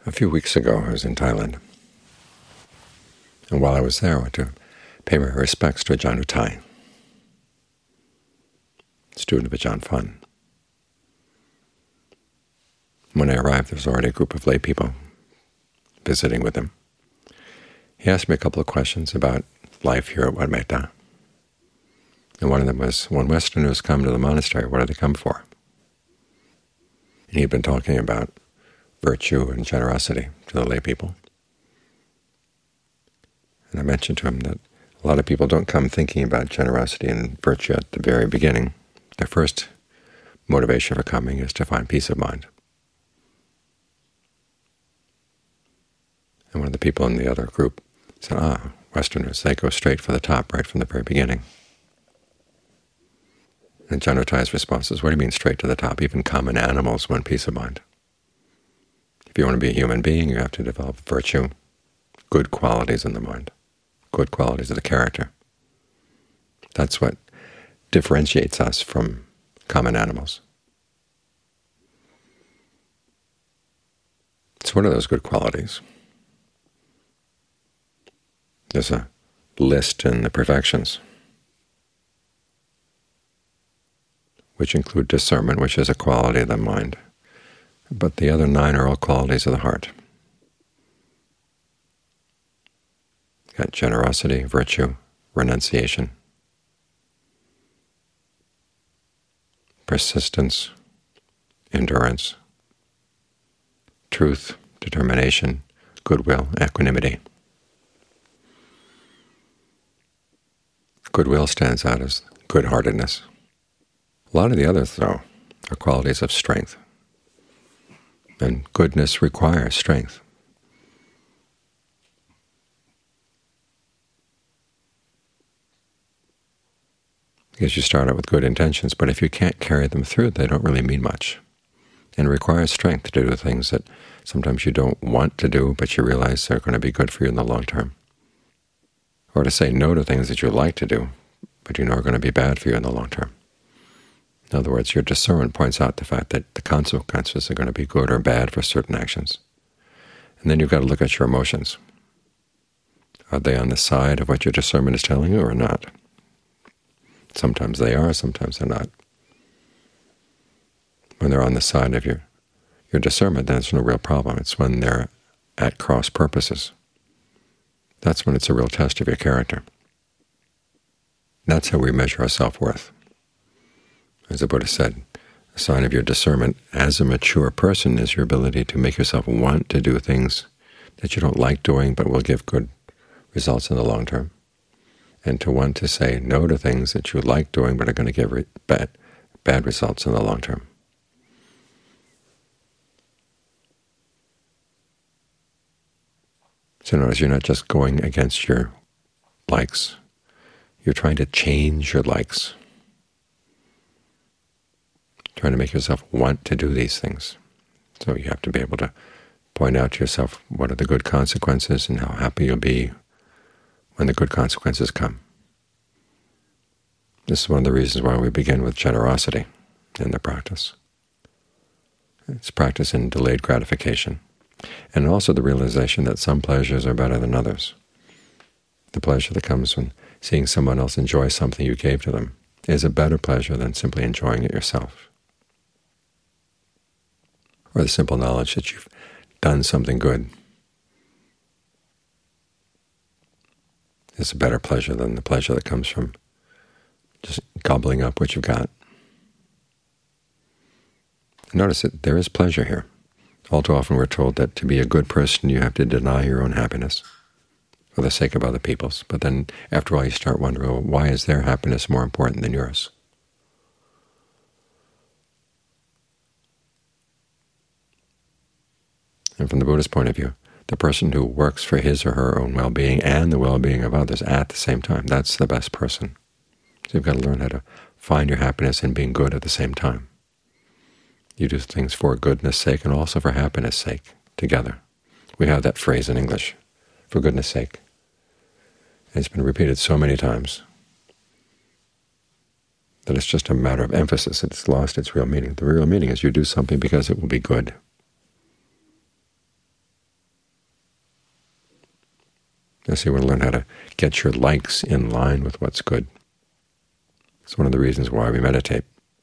A few weeks ago, I was in Thailand, and while I was there, I went to pay my respects to Ajahn Uthai, student of Ajahn Fuhn. When I arrived, there was already a group of lay people visiting with him. He asked me a couple of questions about life here at Wat Metta, and one of them was, when Westerners come to the monastery, what do they come for? And he had been talking about virtue and generosity to the lay people. And I mentioned to him that a lot of people don't come thinking about generosity and virtue at the very beginning. Their first motivation for coming is to find peace of mind. And one of the people in the other group said, Westerners, they go straight for the top right from the very beginning. And Ajahn Uthai's response is, what do you mean straight to the top? Even common animals want peace of mind. If you want to be a human being, you have to develop virtue, good qualities in the mind, good qualities of the character. That's what differentiates us from common animals. So what are those good qualities? There's a list in the perfections, which include discernment, which is a quality of the mind. But the other 9 are all qualities of the heart. You've got generosity, virtue, renunciation, persistence, endurance, truth, determination, goodwill, equanimity. Goodwill stands out as good-heartedness. A lot of the others, though, are qualities of strength, and goodness requires strength. Because you start out with good intentions, but if you can't carry them through, they don't really mean much. And it requires strength to do things that sometimes you don't want to do, but you realize they're going to be good for you in the long term. Or to say no to things that you like to do, but you know are going to be bad for you in the long term. In other words, your discernment points out the fact that the consequences are going to be good or bad for certain actions. And then you've got to look at your emotions. Are they on the side of what your discernment is telling you or not? Sometimes they are, sometimes they're not. When they're on the side of your discernment, then it's no real problem. It's when they're at cross purposes. That's when it's a real test of your character. That's how we measure our self-worth. As the Buddha said, a sign of your discernment as a mature person is your ability to make yourself want to do things that you don't like doing but will give good results in the long term, and to want to say no to things that you like doing but are going to give bad results in the long term. So notice you're not just going against your likes. You're trying to change your likes, trying to make yourself want to do these things. So you have to be able to point out to yourself what are the good consequences and how happy you'll be when the good consequences come. This is one of the reasons why we begin with generosity in the practice. It's practice in delayed gratification, and also the realization that some pleasures are better than others. The pleasure that comes when seeing someone else enjoy something you gave to them is a better pleasure than simply enjoying it yourself. Or the simple knowledge that you've done something good is a better pleasure than the pleasure that comes from just gobbling up what you've got. Notice that there is pleasure here. All too often we're told that to be a good person you have to deny your own happiness for the sake of other people's. But then after all you start wondering, well, why is their happiness more important than yours? And from the Buddhist point of view, the person who works for his or her own well-being and the well-being of others at the same time, that's the best person. So you've got to learn how to find your happiness in being good at the same time. You do things for goodness' sake and also for happiness' sake together. We have that phrase in English, for goodness' sake. And it's been repeated so many times that it's just a matter of emphasis. It's lost its real meaning. The real meaning is you do something because it will be good. So you want to learn how to get your likes in line with what's good. It's one of the reasons why we meditate.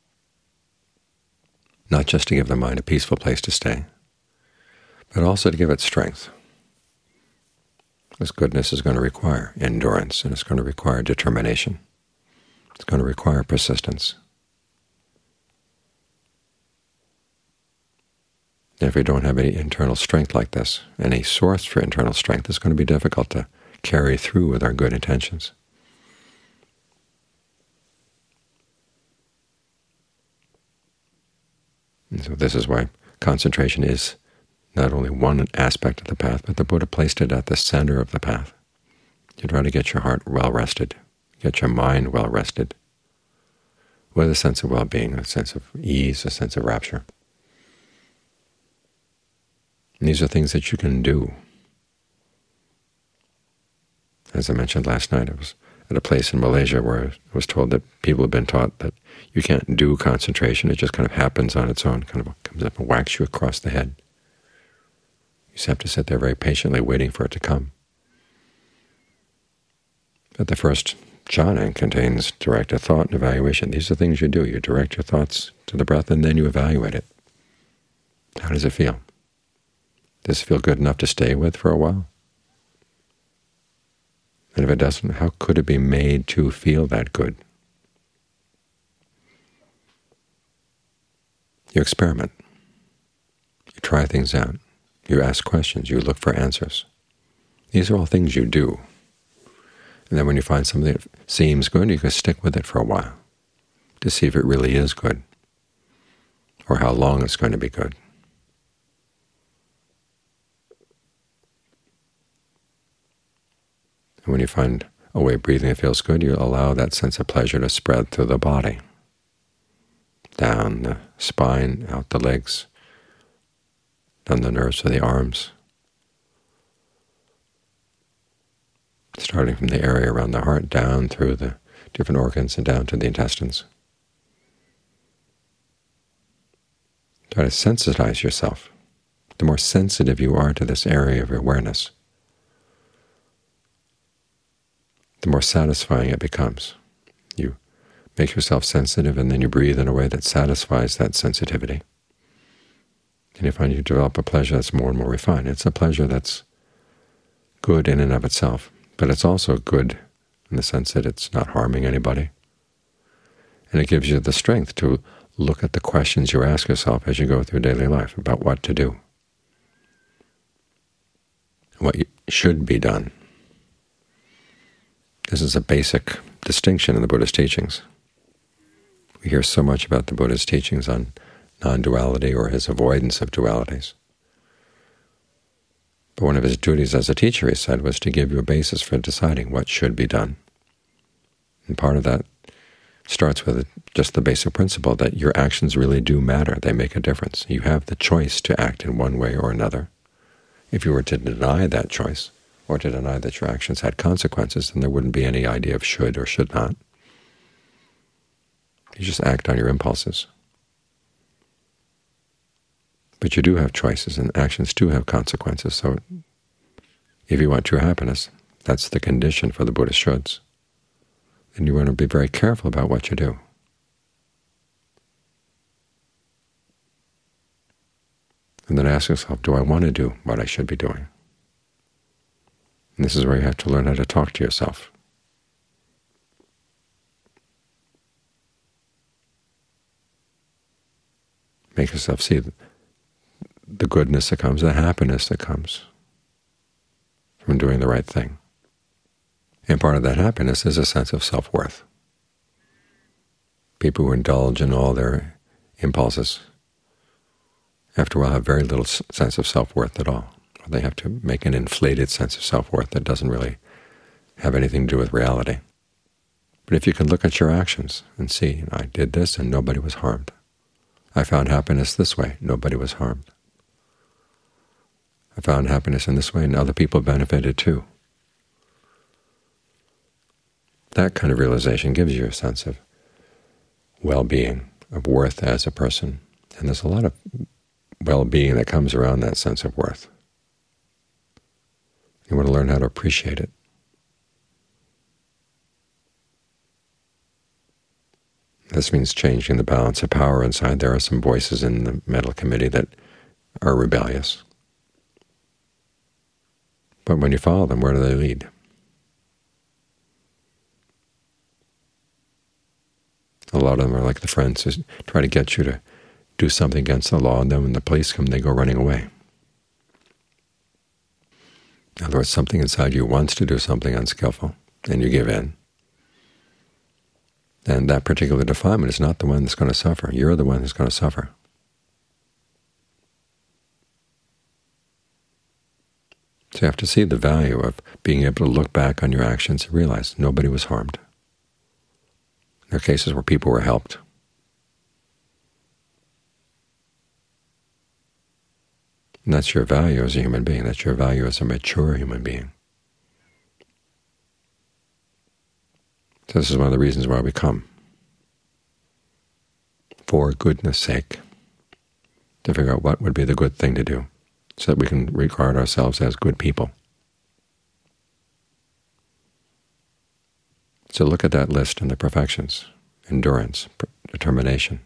Not just to give the mind a peaceful place to stay, but also to give it strength. This goodness is going to require endurance, and it's going to require determination. It's going to require persistence. And if we don't have any internal strength like this, any source for internal strength, it's going to be difficult to carry through with our good intentions. And so this is why concentration is not only one aspect of the path, but the Buddha placed it at the center of the path. You try to get your heart well rested, get your mind well rested, with a sense of well-being, a sense of ease, a sense of rapture. And these are things that you can do. As I mentioned last night, I was at a place in Malaysia where I was told that people have been taught that you can't do concentration. It just kind of happens on its own, kind of comes up and whacks you across the head. You just have to sit there very patiently waiting for it to come. But the first jhana contains directed thought and evaluation. These are things you do. You direct your thoughts to the breath, and then you evaluate it. How does it feel? Does it feel good enough to stay with for a while? And if it doesn't, how could it be made to feel that good? You experiment. You try things out. You ask questions. You look for answers. These are all things you do. And then when you find something that seems good, you can stick with it for a while to see if it really is good or how long it's going to be good. And when you find a way of breathing that feels good, you allow that sense of pleasure to spread through the body, down the spine, out the legs, down the nerves of the arms, starting from the area around the heart, down through the different organs and down to the intestines. Try to sensitize yourself. The more sensitive you are to this area of awareness, the more satisfying it becomes. You make yourself sensitive, and then you breathe in a way that satisfies that sensitivity. And you find you develop a pleasure that's more and more refined. It's a pleasure that's good in and of itself, but it's also good in the sense that it's not harming anybody. And it gives you the strength to look at the questions you ask yourself as you go through daily life about what to do, what should be done. This is a basic distinction in the Buddha's teachings. We hear so much about the Buddha's teachings on non-duality or his avoidance of dualities. But one of his duties as a teacher, he said, was to give you a basis for deciding what should be done. And part of that starts with just the basic principle that your actions really do matter. They make a difference. You have the choice to act in one way or another. If you were to deny that choice, or to deny that your actions had consequences, then there wouldn't be any idea of should or should not. You just act on your impulses. But you do have choices, and actions do have consequences. So if you want true happiness, that's the condition for the Buddhist shoulds. Then you want to be very careful about what you do. And then ask yourself, do I want to do what I should be doing? And this is where you have to learn how to talk to yourself. Make yourself see the goodness that comes, the happiness that comes from doing the right thing. And part of that happiness is a sense of self-worth. People who indulge in all their impulses, after a while, have very little sense of self-worth at all. They have to make an inflated sense of self-worth that doesn't really have anything to do with reality. But if you can look at your actions and see, I did this and nobody was harmed. I found happiness this way, nobody was harmed. I found happiness in this way and other people benefited too. That kind of realization gives you a sense of well-being, of worth as a person. And there's a lot of well-being that comes around that sense of worth. You want to learn how to appreciate it. This means changing the balance of power inside. There are some voices in the mental committee that are rebellious. But when you follow them, where do they lead? A lot of them are like the friends who try to get you to do something against the law, and then when the police come, they go running away. In other words, something inside you wants to do something unskillful, and you give in. And that particular defilement is not the one that's going to suffer. You're the one who's going to suffer. So you have to see the value of being able to look back on your actions and realize nobody was harmed. There are cases where people were helped. And that's your value as a human being. That's your value as a mature human being. So this is one of the reasons why we come, for goodness sake, to figure out what would be the good thing to do, so that we can regard ourselves as good people. So look at that list and the perfections: endurance, determination,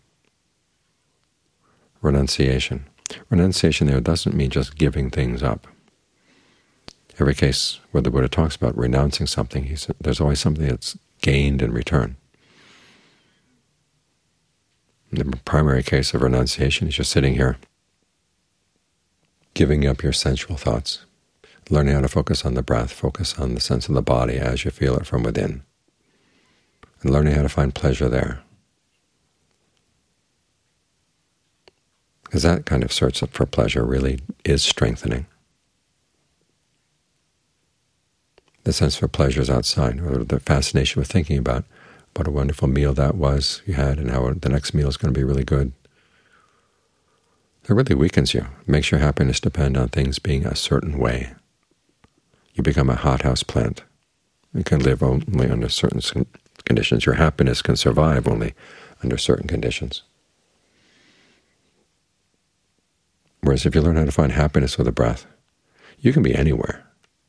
renunciation. Renunciation there doesn't mean just giving things up. Every case where the Buddha talks about renouncing something, he said there's always something that's gained in return. The primary case of renunciation is just sitting here, giving up your sensual thoughts, learning how to focus on the breath, focus on the sense of the body as you feel it from within, and learning how to find pleasure there. Because that kind of search for pleasure really is strengthening. The sense for pleasure is outside, or the fascination with thinking about what a wonderful meal that was you had and how the next meal is going to be really good. It really weakens you. It makes your happiness depend on things being a certain way. You become a hothouse plant. You can live only under certain conditions. Your happiness can survive only under certain conditions. Whereas if you learn how to find happiness with a breath, you can be anywhere.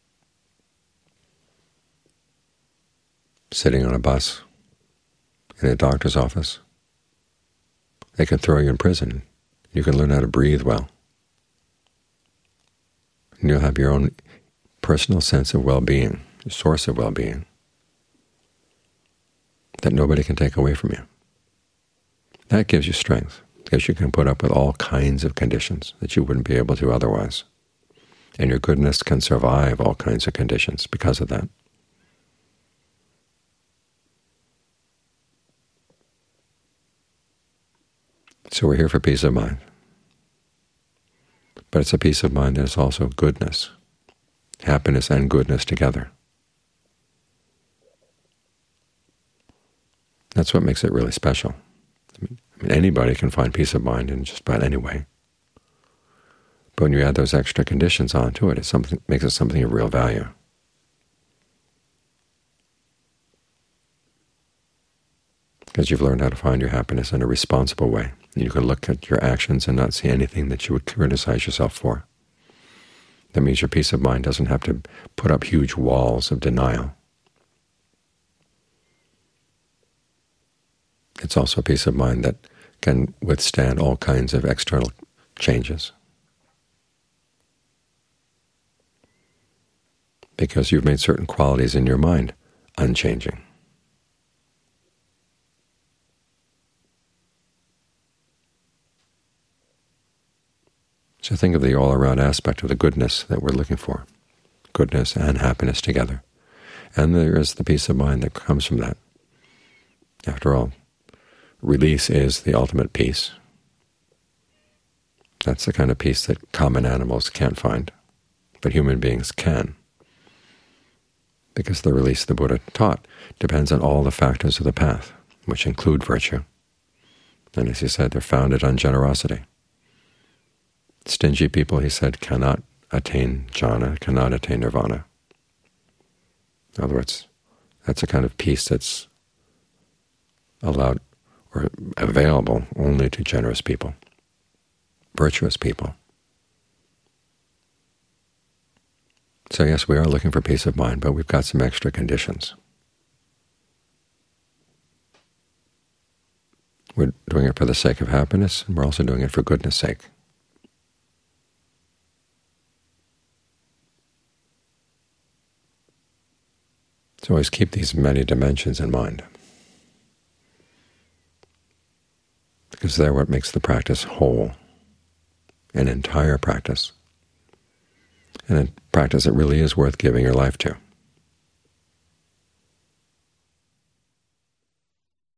Sitting on a bus, in a doctor's office. They can throw you in prison. You can learn how to breathe well. And you'll have your own personal sense of well-being, source of well-being, that nobody can take away from you. That gives you strength, because you can put up with all kinds of conditions that you wouldn't be able to otherwise. And your goodness can survive all kinds of conditions because of that. So we're here for peace of mind. But it's a peace of mind that is also goodness, happiness and goodness together. That's what makes it really special. I mean, anybody can find peace of mind in just about any way. But when you add those extra conditions onto it, it makes it something of real value. Because you've learned how to find your happiness in a responsible way. You can look at your actions and not see anything that you would criticize yourself for. That means your peace of mind doesn't have to put up huge walls of denial. It's also a peace of mind that can withstand all kinds of external changes, because you've made certain qualities in your mind unchanging. So think of the all-around aspect of the goodness that we're looking for, goodness and happiness together. And there is the peace of mind that comes from that. After all, release is the ultimate peace. That's the kind of peace that common animals can't find, but human beings can, because the release the Buddha taught depends on all the factors of the path, which include virtue. And as he said, they're founded on generosity. Stingy people, he said, cannot attain jhana, cannot attain nirvana. In other words, that's a kind of peace that's allowed or available only to generous people, virtuous people. So yes, we are looking for peace of mind, but we've got some extra conditions. We're doing it for the sake of happiness, and we're also doing it for goodness' sake. So always keep these many dimensions in mind, because they're what makes the practice whole, an entire practice, and a practice that really is worth giving your life to.